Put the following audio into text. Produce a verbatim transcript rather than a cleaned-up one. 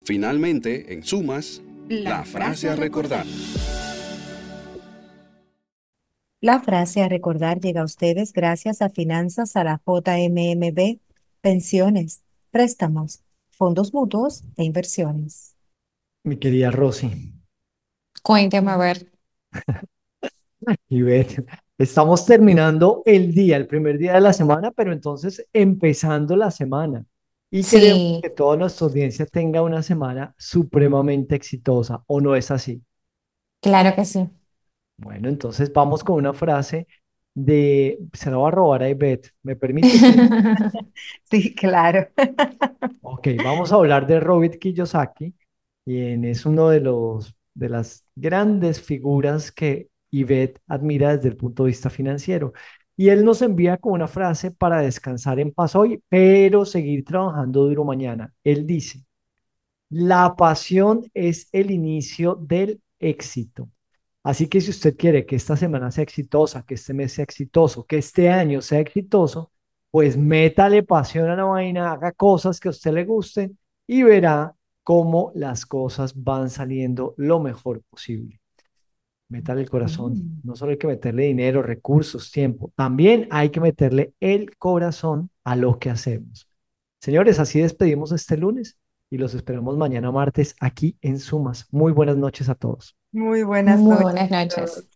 Finalmente, en sumas, La la frase frase a a recordar. recordar. La frase a recordar llega a ustedes gracias a Finanzas a la J M M B, pensiones, préstamos, fondos mutuos e inversiones. Mi querida Rosy Cuénteme a ver. y Beth, estamos terminando el día, el primer día de la semana, pero entonces empezando la semana. Y queremos Sí, que toda nuestra audiencia tenga una semana supremamente exitosa, ¿o no es así? claro que sí. Bueno, entonces vamos con una frase de, se la va a robar a Ivette, ¿me permite, sí? Sí, claro. Ok, vamos a hablar de Robert Kiyosaki, quien es uno de los de las grandes figuras que Ivette admira desde el punto de vista financiero. Y él nos envía con una frase para descansar en paz hoy, pero seguir trabajando duro mañana. Él dice, la pasión es el inicio del éxito. Así que si usted quiere que esta semana sea exitosa, que este mes sea exitoso, que este año sea exitoso, pues métale pasión a la vaina, haga cosas que a usted le gusten y verá cómo las cosas van saliendo lo mejor posible. Métale el corazón. Mm. No solo hay que meterle dinero, recursos, tiempo, también hay que meterle el corazón a lo que hacemos. Señores, así despedimos este lunes y los esperamos mañana martes aquí en Sumas. Muy buenas noches a todos. Muy buenas Muy noches buenas a todos. noches.